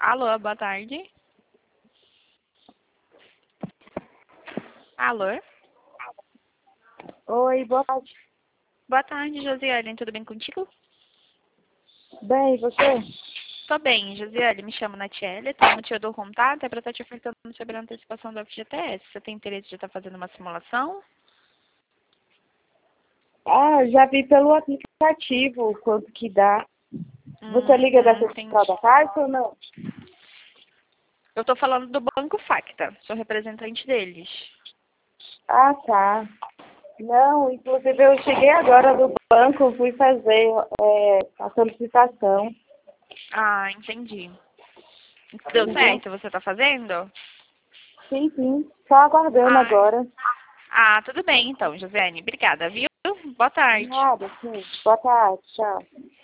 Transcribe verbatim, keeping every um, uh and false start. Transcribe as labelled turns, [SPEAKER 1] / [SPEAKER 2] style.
[SPEAKER 1] Alô, boa tarde. Alô?
[SPEAKER 2] Oi, boa tarde.
[SPEAKER 1] Boa tarde, Josiane. Tudo bem contigo?
[SPEAKER 2] Bem, e você?
[SPEAKER 1] Tô bem, Josiane. Me chamo Natiele. Tenho um motivo do contato. É para estar te ofertando sobre a antecipação do F G T S. Você tem interesse de estar fazendo uma simulação?
[SPEAKER 2] Ah, já vi pelo aplicativo quanto que dá. Você liga da
[SPEAKER 1] Hum, entendi.
[SPEAKER 2] Central da Caixa ou não?
[SPEAKER 1] Eu tô falando do Banco Facta. Sou representante deles.
[SPEAKER 2] Ah, tá. Não, inclusive eu cheguei agora do banco, fui fazer é, a solicitação.
[SPEAKER 1] Ah, entendi. Deu
[SPEAKER 2] Uhum.
[SPEAKER 1] certo? Você tá fazendo?
[SPEAKER 2] Sim, sim. Só aguardando
[SPEAKER 1] Ah,
[SPEAKER 2] agora.
[SPEAKER 1] ah, tudo bem então, Josiane. Obrigada, viu? Boa tarde.
[SPEAKER 2] Nada, sim. Boa tarde, tchau.